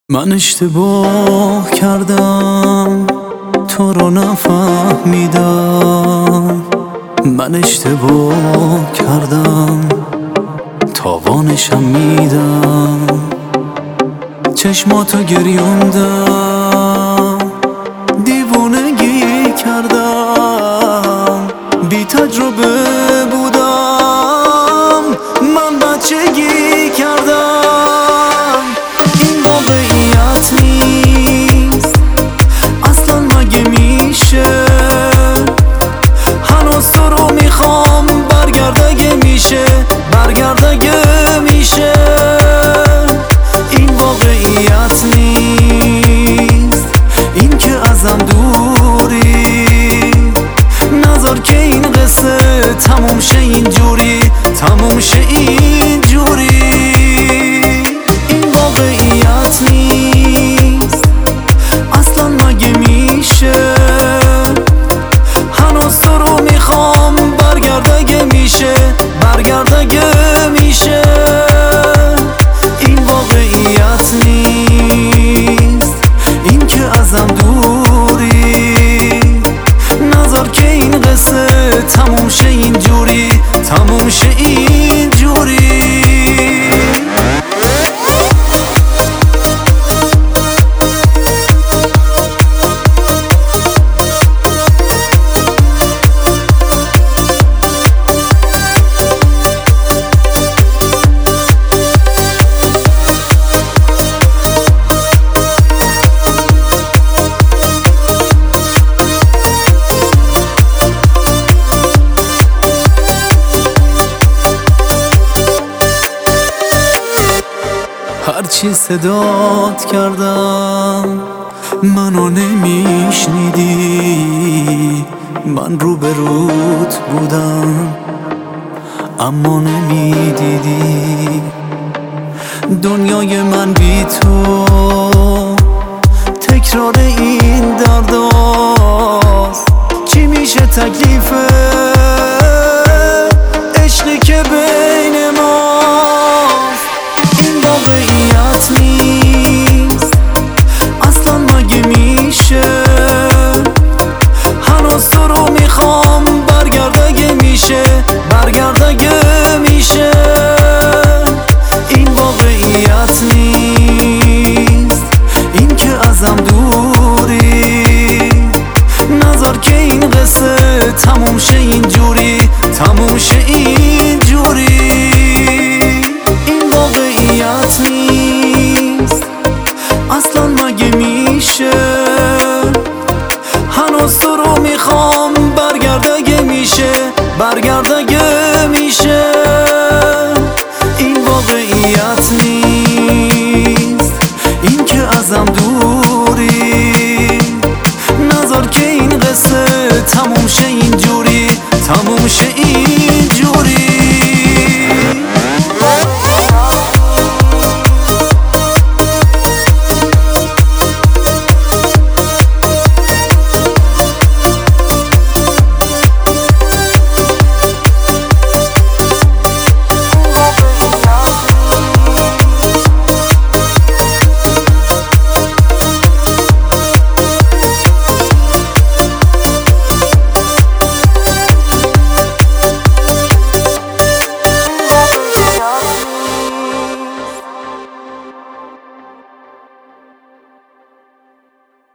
من اشتباه کردم تو رو نفهمیدم. من اشتباه کردم تاوانشم میدم. چشماتو گریوندم، دیوونگی کردم، بی تجربه بودم، من بچگی کردم. این واقعیت نیست اصلا، مگه میشه؟ هنوز تو رو میخوام، برگرد اگه میشه، برگرد اگه میشه. این واقعیت نیست، این که ازم دوری. نذار که این قصه تموم شه اینجوری، تموم شه اینجوری. این واقعیت نیست اصلا، مگه میشه؟ هنوز تو رو میخوام، برگرد اگه میشه، برگرد اگه میشه. این واقعیت نیست، این که ازم دوری. نذار که این قصه تموم شه اینجوری، تموم شه اینجوری. هرچی صدات کردم منو نمیشنیدی. من روبروت بودم اما نمیدیدی. دنیای من بی تو تکرار این درداست. چی میشه تکلیف عشقی که به